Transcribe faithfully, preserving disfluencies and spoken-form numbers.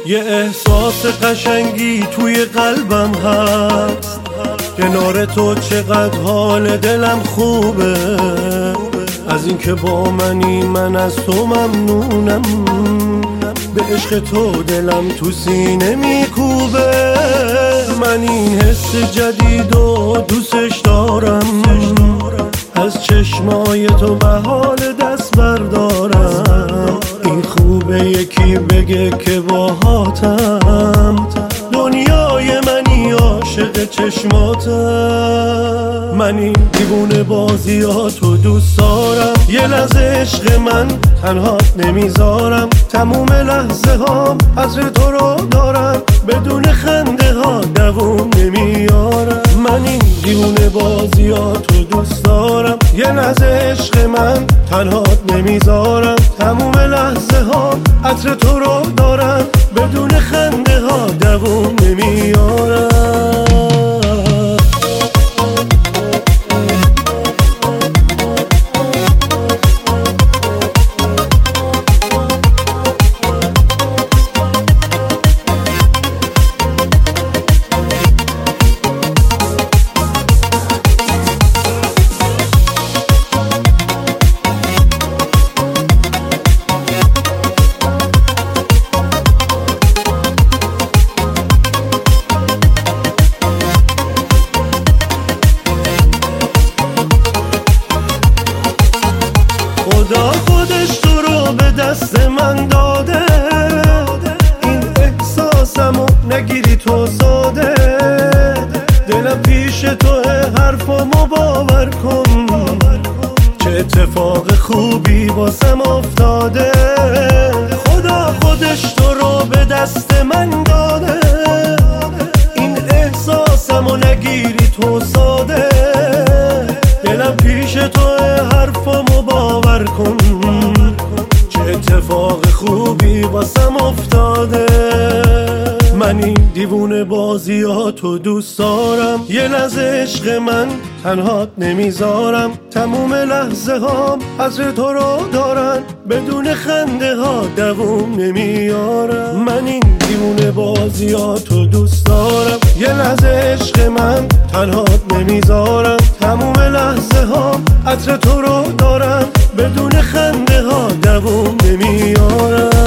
یه احساس قشنگی توی قلبم هست، کنار تو چقدر حال دلم خوبه. از اینکه با منی من از تو ممنونم، به عشق تو دلم تو سینه میکوبه. من این حس جدید و دوستش دارم، از چشمای تو به حال دست بردارم. این خوبه یکی بگه که باهاتم، دنیای منی عاشق چشماتم. من این دیوونه بازیاتو دوست دارم، یه لحظه عشق من تنهات نمیذارم. تموم لحظه هام عطر تو رو دارم، بدون خنده ها دووم نمیارم. من این دیوونه بازیاتو دوست دارم، یه لحظه عشق من تنهات نمیذارم. تموم لحظه ها عطر تو رو دارم، بدون خنده ها دووم نمیارم. خدا خودش تو رو به دست من داده، این احساسمو نگیری تو ساده. دلم پیش توه، حرفمو باور کن، چه اتفاق خوبی واسم افتاده. خدا خودش تو رو به دست من داده، این احساسمو نگیری تو ساده. دلم پیش توه، حرفمو باور کن، چه اتفاق خوبی واسم افتاده. من این دیوونه بازیاتو دوست دارم، یه لحظه عشق من تنهات نمیذارم. تموم لحظه هام عطر تو رو دارن، بدون خنده ها دووم نمیارم. من این دیوونه بازیاتو دوست دارم، یه لحظه عشق من تنهات نمیذارم. تموم لحظه هام عطر تو رو دارن، بدون خنده ها دووم نمیارم.